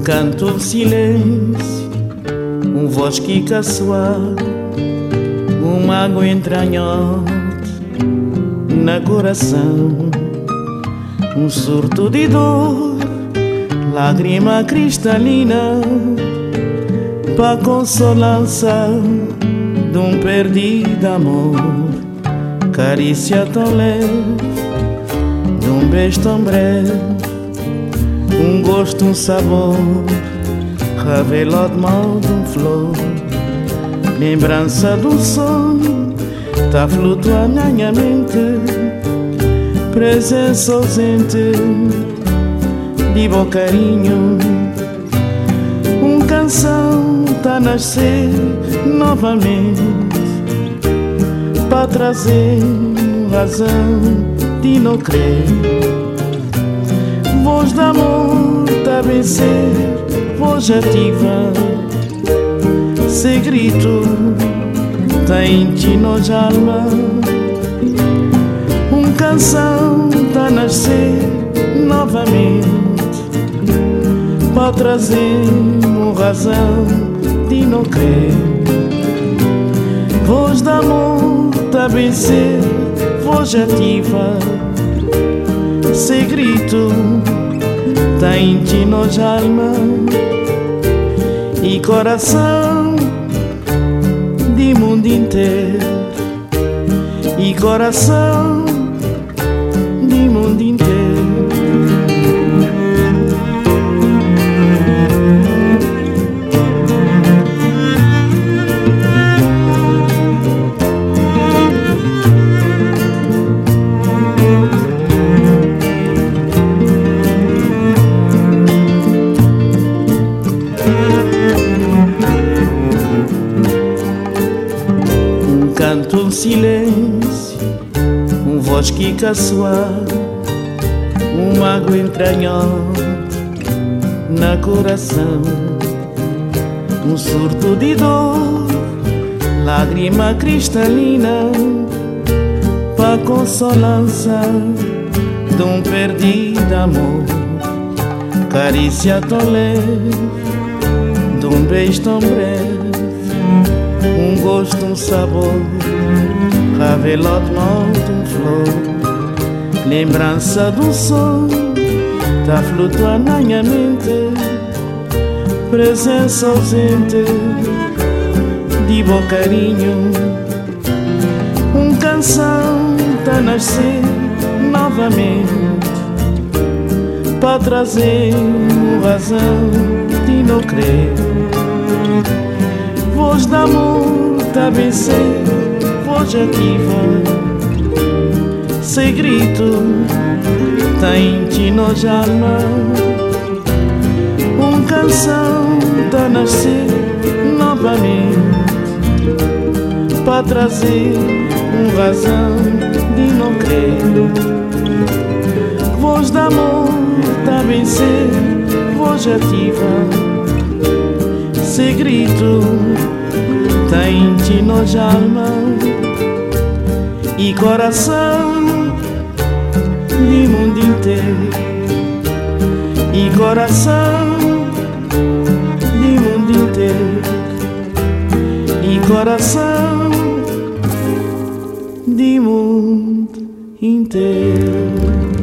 canto de silêncio, voz que caçoar, água entranhosa na coração, surto de dor, lágrima cristalina, para consolação de perdido amor, carícia tão leve, de beijo tão breve, gosto, sabor, revela de mal de flor, lembrança do sonho, tá flutuando na minha mente, presença ausente, de bom carinho, canção tá a nascer novamente, para trazer razão de não crer, voz de amor tá a vencer, voz ativa, segredo tem ti nos alma, canção tá a nascer novamente, para trazer razão de não crer, voz de amor tá a vencer, voz ativa, segredo tem ti nos alma e coração de mundo inteiro, e coração de mundo inteiro. Canto de silêncio, voz que caçoar, água entranhosa na coração, surto de dor, lágrima cristalina, para consolação de perdido amor, carícia tão leve, de beijo tão breve, gosto, sabor, revela de mal de flor, lembrança do sonho, tá flutuando na minha mente, presença ausente, de bom carinho, canção tá a nascer novamente, para trazer razão de não crer, voz de amor tá a vencer, voz ativa, segredo tem ti nos alma, canção tá a nascer novamente, para trazer razão de não crer, voz de amor tá a vencer, voz ativa, segredo tem ti nos alma e coração de mundo inteiro, e coração de mundo inteiro, e coração de mundo inteiro.